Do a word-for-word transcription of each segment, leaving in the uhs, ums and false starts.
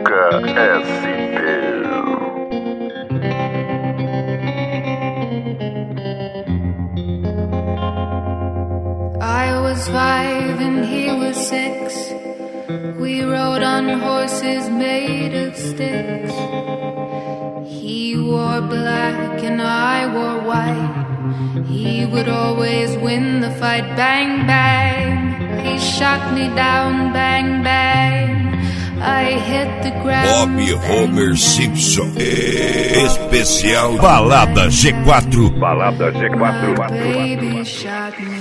Cuca S P. I was five and he was six. We rode on horses made of sticks. He wore black and I wore white. He would always win the fight. Bang, bang. He shot me down. Bang, bang. I hit the ground. Bob Homer Simpson. Especial Balada G quatro. Balada G quatro. Baby shot me.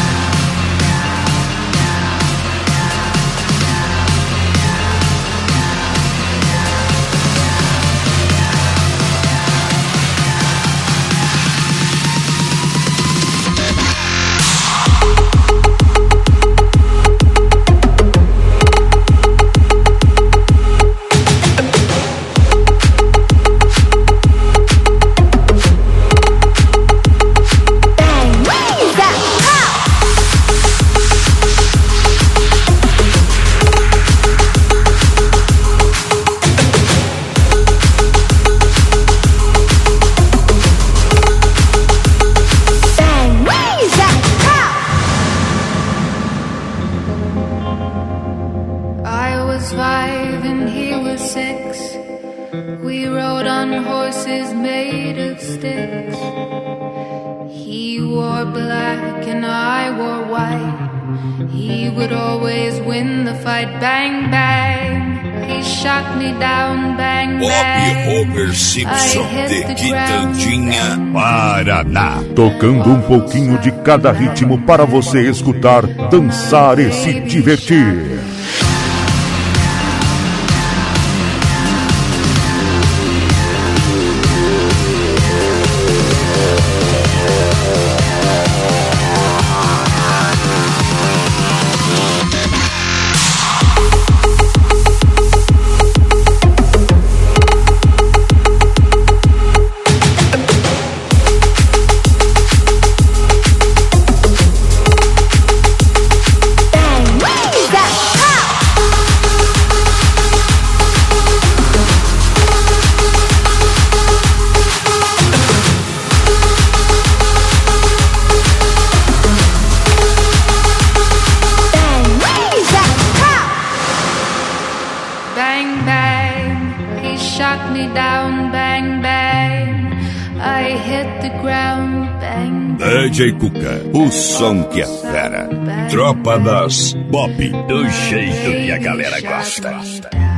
Five and he was six. We rode on horses made of sticks. He wore black and I wore white. He would always win the fight. Bang, bang. He shot me down. Bang, bang. Bob Homer Simpson de Quitandinha, Paraná. Tocando um pouquinho de cada ritmo para você escutar, dançar e se divertir. Bang, bang, he shot me down. Bang, bang, I hit the ground. Bang, bang. D J Cuca, o som que é fera. Tropa das Bob, do jeito que a galera gosta.